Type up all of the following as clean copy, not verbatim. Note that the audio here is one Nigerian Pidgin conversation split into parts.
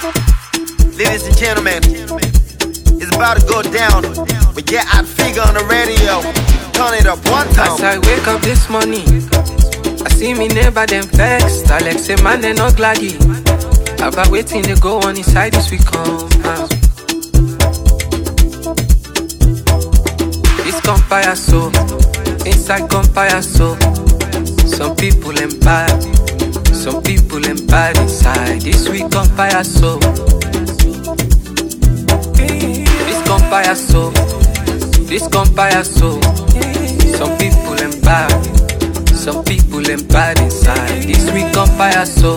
Ladies and gentlemen, it's about to go down. We get our figure on the radio. Turn it up one time. As I wake up this morning, I see me neighbor them vex. Alex say man they not glaggy. About waiting they go on inside this we come out. This compare so, inside compare so. Some people them bad, some people them bad inside. This we compare so. This compare so, this compare so. Some people them bad, some people them bad inside. This we compare so.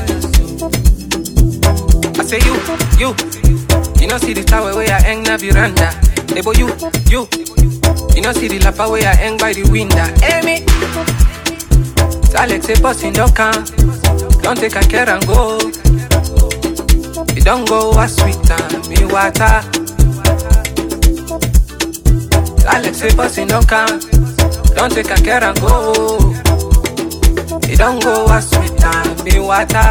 I say you know see the tower where I hang na veranda. Hey boy you know see the lapa where I hang by the window. Hey me, Alex say bossing don't come, don't take a care and go. You don't go as sweet and me water. Alex say bossing don't come, don't take a care and go. You don't go as sweet and me water.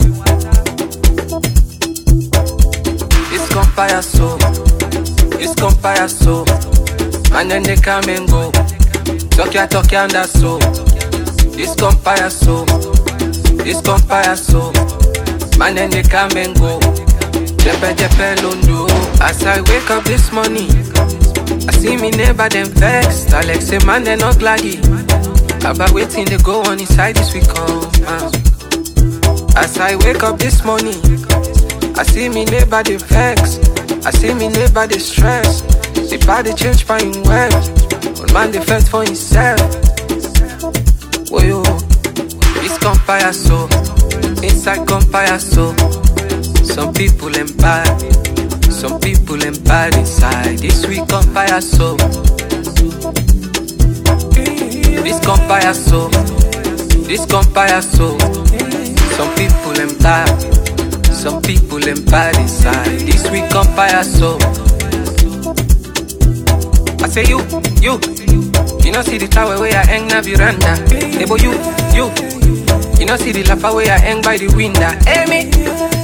It's compare so, it's compare so. And then they come and go. Talk and that's so. This compare so, this compare so. Man then they come and go. Jepe londo. As I wake up this morning, I see me neighbor them vex. Alex say man they not glaggy. About waiting they go on inside this we come out. As I wake up this morning, I see me neighbor they vex. I see me neighbor they stress. The body change by him well. One man they felt for himself. Whoa yo, this compare so, inside compare so. Some people them bad, some people them bad inside. This we compare so. This compare so, this compare so. Some people them bad, some people them bad inside. This we compare so. I say you know see the tower where I hang na veranda. Hey boy you know see the lapa where I hang by the window. Hey me.